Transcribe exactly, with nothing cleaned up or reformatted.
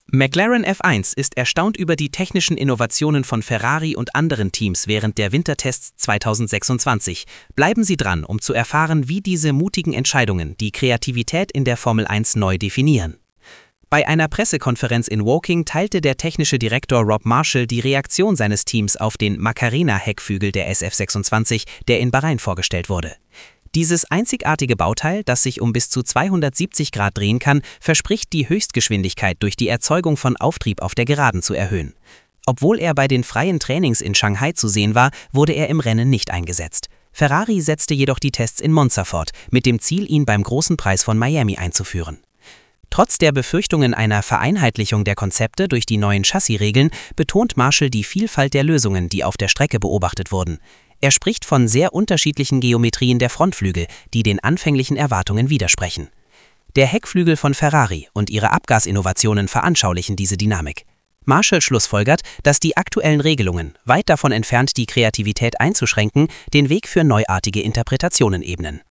McLaren F eins ist erstaunt über die technischen Innovationen von Ferrari und anderen Teams während der Wintertests zweitausendsechsundzwanzig. Bleiben Sie dran, um zu erfahren, wie diese mutigen Entscheidungen die Kreativität in der Formel eins neu definieren. Bei einer Pressekonferenz in Woking teilte der technische Direktor Rob Marshall die Reaktion seines Teams auf den Macarena-Heckflügel der S F sechsundzwanzig, der in Bahrain vorgestellt wurde. Dieses einzigartige Bauteil, das sich um bis zu zweihundertsiebzig Grad drehen kann, verspricht die Höchstgeschwindigkeit durch die Erzeugung von Auftrieb auf der Geraden zu erhöhen. Obwohl er bei den freien Trainings in Shanghai zu sehen war, wurde er im Rennen nicht eingesetzt. Ferrari setzte jedoch die Tests in Monza fort, mit dem Ziel, ihn beim Großen Preis von Miami einzuführen. Trotz der Befürchtungen einer Vereinheitlichung der Konzepte durch die neuen Chassisregeln betont Marshall die Vielfalt der Lösungen, die auf der Strecke beobachtet wurden. Er spricht von sehr unterschiedlichen Geometrien der Frontflügel, die den anfänglichen Erwartungen widersprechen. Der Heckflügel von Ferrari und ihre Abgasinnovationen veranschaulichen diese Dynamik. Marshall schlussfolgert, dass die aktuellen Regelungen, weit davon entfernt die Kreativität einzuschränken, den Weg für neuartige Interpretationen ebnen.